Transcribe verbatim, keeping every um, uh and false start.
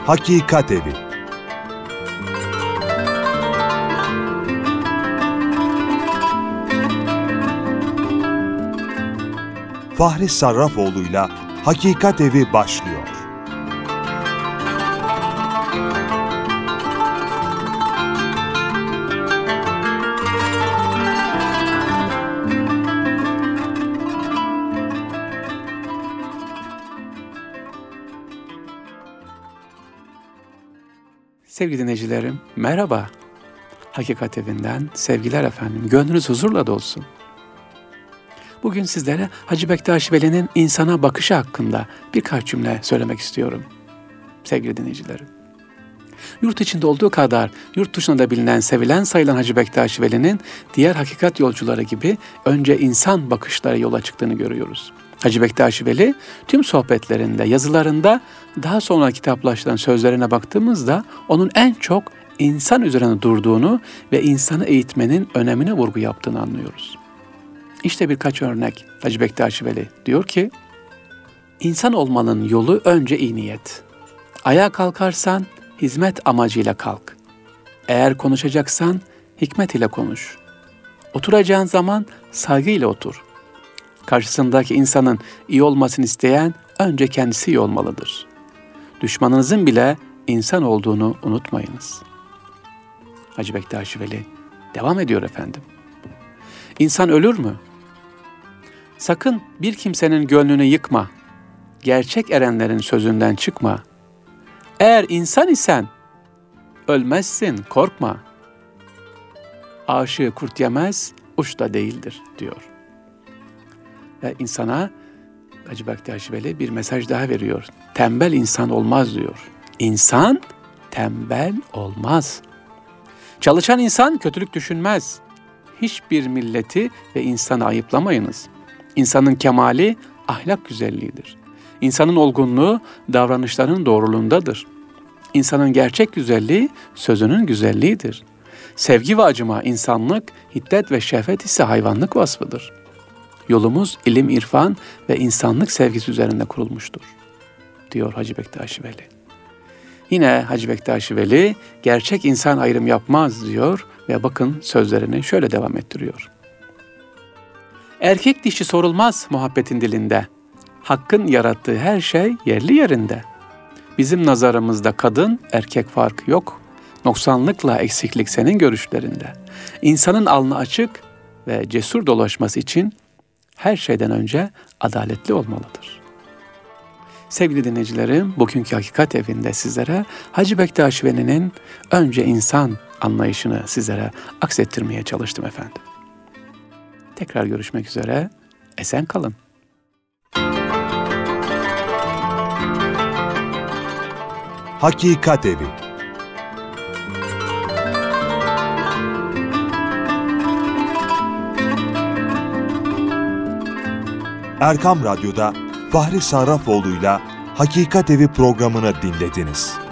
Hakikat Evi. Fahri Sarrafoğlu'yla Hakikat Evi başlıyor. Sevgili dinleyicilerim, merhaba. Hakikat Evi'nden sevgiler efendim. Gönlünüz huzurla dolsun. Bugün sizlere Hacı Bektaş Veli'nin insana bakışı hakkında birkaç cümle söylemek istiyorum. Sevgili dinleyicilerim. Yurt içinde olduğu kadar yurt dışında da bilinen, sevilen sayılan Hacı Bektaş Veli'nin diğer hakikat yolcuları gibi önce insan bakışlara yola çıktığını görüyoruz. Hacı Bektaş Veli tüm sohbetlerinde, yazılarında, daha sonra kitaplaştıran sözlerine baktığımızda onun en çok insan üzerine durduğunu ve insanı eğitmenin önemine vurgu yaptığını anlıyoruz. İşte birkaç örnek. Hacı Bektaş Veli diyor ki, İnsan olmanın yolu önce iyi niyet. Ayağa kalkarsan hizmet amacıyla kalk. Eğer konuşacaksan hikmet ile konuş. Oturacağın zaman saygıyla otur. Karşısındaki insanın iyi olmasını isteyen önce kendisi iyi olmalıdır. Düşmanınızın bile insan olduğunu unutmayınız. Hacı Bektaş Veli devam ediyor efendim. İnsan ölür mü? Sakın bir kimsenin gönlünü yıkma. Gerçek erenlerin sözünden çıkma. Eğer insan isen ölmezsin, korkma. Aşığı kurt yemez, uç da değildir diyor. Ve insana Hacı Bektaş Veli bir mesaj daha veriyor. Tembel insan olmaz diyor. İnsan tembel olmaz. Çalışan insan kötülük düşünmez. Hiçbir milleti ve insanı ayıplamayınız. İnsanın kemali ahlak güzelliğidir. İnsanın olgunluğu davranışlarının doğruluğundadır. İnsanın gerçek güzelliği sözünün güzelliğidir. Sevgi ve acıma insanlık, hiddet ve şehvet ise hayvanlık vasfıdır. Yolumuz ilim, irfan ve insanlık sevgisi üzerinde kurulmuştur, diyor Hacı Bektaş Veli. Yine Hacı Bektaş Veli gerçek insan ayrım yapmaz diyor ve bakın sözlerini şöyle devam ettiriyor. Erkek dişi sorulmaz muhabbetin dilinde. Hakkın yarattığı her şey yerli yerinde. Bizim nazarımızda kadın erkek farkı yok. Noksanlıkla eksiklik senin görüşlerinde. İnsanın alnı açık ve cesur dolaşması için her şeyden önce adaletli olmalıdır. Sevgili dinleyicilerim, bugünkü Hakikat Evi'nde sizlere Hacı Bektaş Veli'nin önce insan anlayışını sizlere aksettirmeye çalıştım efendim. Tekrar görüşmek üzere, esen kalın. Hakikat Evi. Erkam Radyo'da Fahri Sarrafoğlu'yla Hakikat Evi programını dinlediniz.